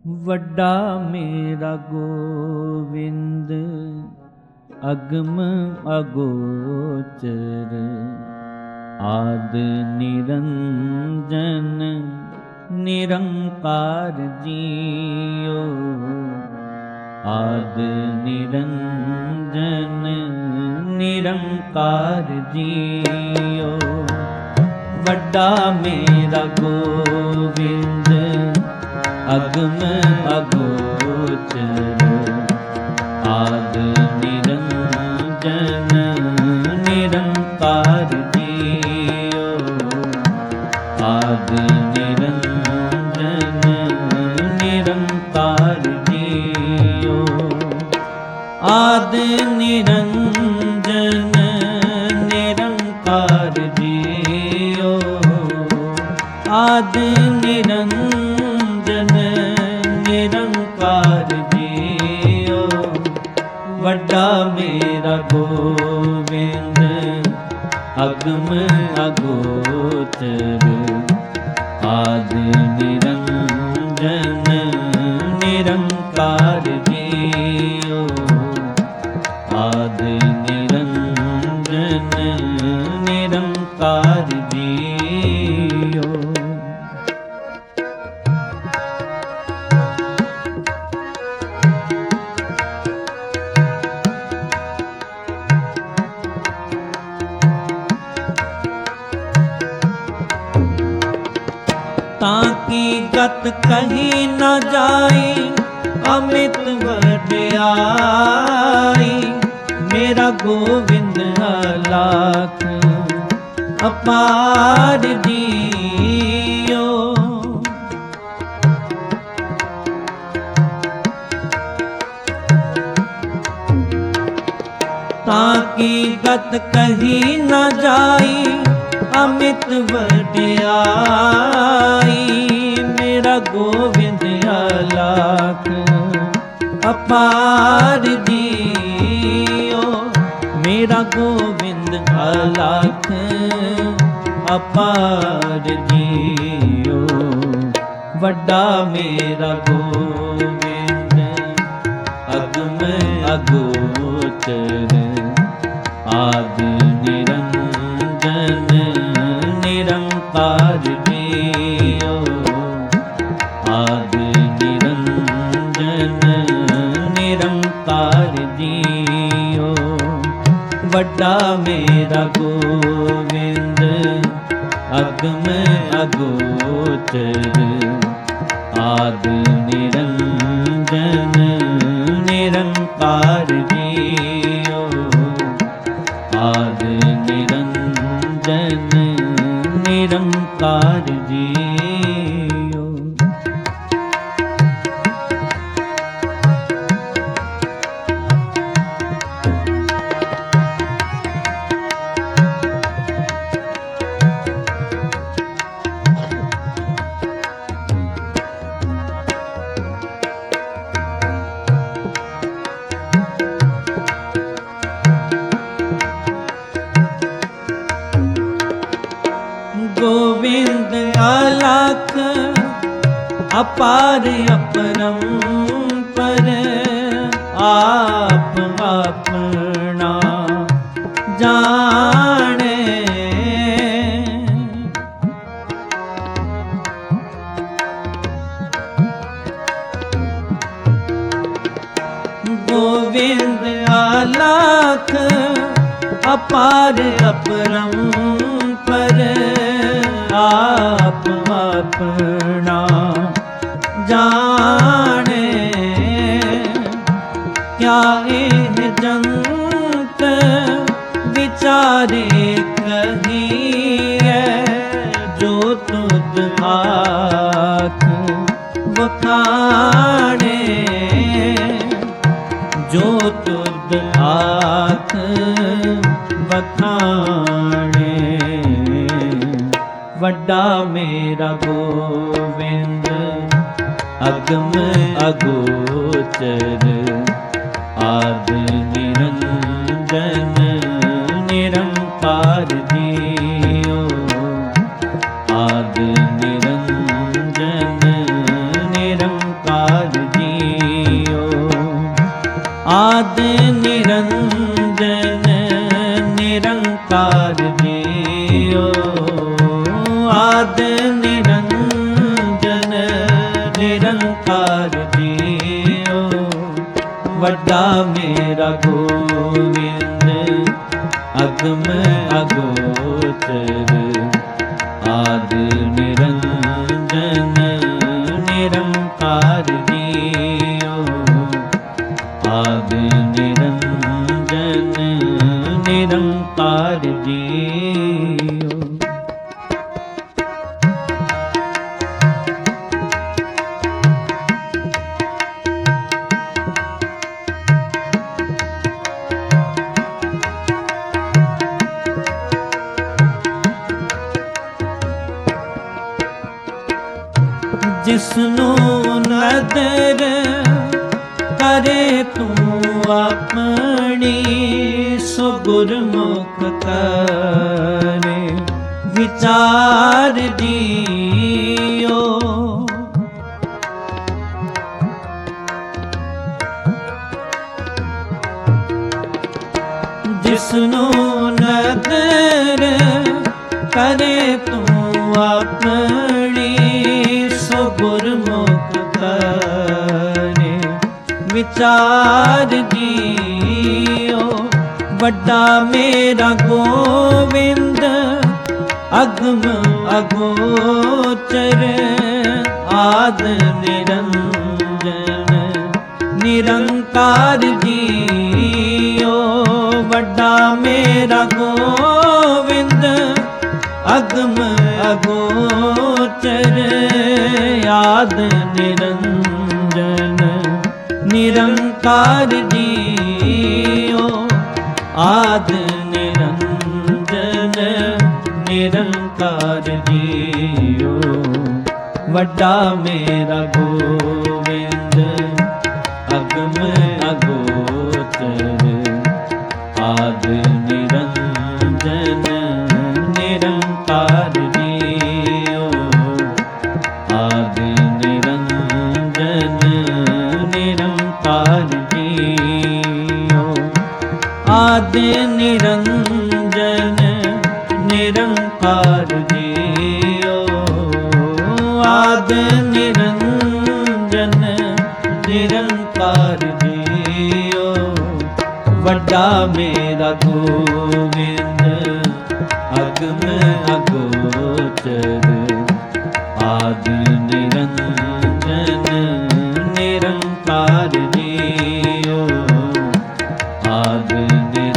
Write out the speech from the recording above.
ਵੱਡਾ ਮੇਰਾ ਗੋਵਿੰਦ ਅਗਮ ਅਗੋਚਰ, ਆਦ ਨਿਰੰਜਨ ਨਿਰੰਕਾਰ ਜੀਓ। ਆਦ ਨਿਰੰਜਨ ਨਿਰੰਕਾਰ ਜੀਓ। ਵੱਡਾ ਮੇਰਾ ਗੋਵਿੰਦ ਅਗਮ ਅਗੋਚਰ, ਆਦ ਨਿਰੰਜਨ ਨਿਰੰਕਾਰ ਜੀਓ। ਆਦ ਨਿਰੰਜਨ ਨਿਰੰਕਾਰ ਜੀਓ। ਆਦ ਨਿਰੰਜਨ ਨਿਰੰਕਾਰ ਜੀਓ। ਆਦ ਨਿਰੰਜਨ ਨਿਰੰਕਾਰ ਜੀਓ। ਵੱਡਾ ਮੇਰਾ ਗੋਵਿੰਦ ਅਗਮ ਅਗੋਚਰ, ਆਦ ਨਿਰੰਜਨ ਨਿਰੰਕਾਰ ਜੀਓ। ਆਦ ਨਿਰੰਜਨ ਨਿਰੰਕਾਰ ਜੀਓ। ताकि गत कहीं न जाए अमित वड्याई। मेरा गोविंद अलाख अपार जियो। ताकि गत कहीं न जाए अमित वड्याई। मेरा गोविंद अलाख अपार जियो। मेरा गोविंद अलाख अपार जियो। ਵੱਡਾ ਮੇਰਾ ਗੋਵਿੰਦ ਅਗਮ ਅਗੋਚਰ, ਆਦ ਨਿਰੰਜਨ ਨਿਰੰਕਾਰ ਜੀਓ। ਆਦ ਨਿਰੰਜਨ ਨਿਰੰਕਾਰ ਜੀਓ। ਵੱਡਾ ਮੇਰਾ ਗੋਵਿੰਦ ਅਗਮ ਅਗੋਚਰ, ਆਦ ਨਿਰੰਜਨ ਨਿਰੰਕਾਰ ਜੀਓ। ਆਦ ਨਿਰੰਜਨ ਨਿਰੰਕਾਰ ਜੀਓ। गोविंद अलाख अपार अपरंपर, आप अपना जाने। गोविंद अलाख अपार अपरंपर, आप अपना जाने। क्या एह जंत विचारे कहिए, जो तुद आँख बखाने। जो तुद आँख बखाने। ਵੱਡਾ ਮੇਰਾ ਗੋਵਿੰਦ ਅਗਮ ਅਗੋਚਰ, ਆਦ ਨਿਰੰਜਨ ਨਿਰੰਕਾਰ ਜੀਓ। ਆਦ ਨਿਰੰਜਨ ਨਿਰੰਕਾਰ ਆਦ ਨਿਰੰਜਨ ਨਿਰੰਕਾਰ ਜੀਓ। ਆਦ ਨਿਰੰਜਨ ਨਿਰੰਕਾਰ ਜੀਓ। ਵੱਡਾ ਮੇਰਾ ਗੋਵਿੰਦ ਅਗਮ ਅਗੋਚਰ। ਆਦ ਨਿਰੰਜਨ ਨਿਰੰਕਾਰ ਜੀਓ। ਆਦ ਨਿਰੰਜਨ ਨਿਰੰਕਾਰ ਜੀਓ। ਜਿਸਨੂੰ ਨਦਰ ਕਰੇ ਤੂੰ ਆਪਣੀ, ਸੋ ਗੁਰਮੁਖ ਕਰੇ ਵਿਚਾਰ ਜੀਓ। ਜਿਸਨੂੰ ਨਦਰ ਕਰੇ ਤੂੰ ਆਪਣੀ, ਸੋ ਗੁਰਮੁਖ ਕਰੇ ਵਿਚਾਰ ਜੀਓ। ਵੱਡਾ ਮੇਰਾ ਗੋਵਿੰਦ ਅਗਮ ਅਗੋਚਰ। ਆਦ ਨਿਰੰਜਨ ਨਿਰੰਕਾਰ ਜੀਓ। ਵੱਡਾ ਮੇਰਾ ਗੋਵਿੰਦ ਅਗਮ ਅਗੋਚਰ। ਆਦ ਨਿਰੰਜਨ ਨਿਰੰਕਾਰ ਜੀਓ। ਆਦ ਨਿਰੰਜਨ ਨਿਰੰਕਾਰ ਜੀਓ। ਵੱਡਾ ਮੇਰਾ ਗੋਵਿੰਦ ਅਗਮ ਅਗੋਚਰ। ਆਦ ਨਿਰੰਜਨ ਨਿਰੰਕਾਰ ਜੀਓ। ਆਦ ਨਿਰੰਜਨ ਨਿਰੰਕਾਰ ਜੀਓ। ਆਦ ਨਿਰੰਜਨ ਨਿਰੰਕਾਰ ਜੀਓ। ਆਦ ਨਿਰੰਜਨ ਨਿਰੰਕਾਰ ਜੀਓ। ਵੱਡਾ ਮੇਰਾ ਗੋਵਿੰਦ ਅਗਮ ਅਗੋਚਰ। ਆਦ ਨਿਰੰਜਨ ਨਿਰੰਕਾਰ ਜੀਓ। ਆਦ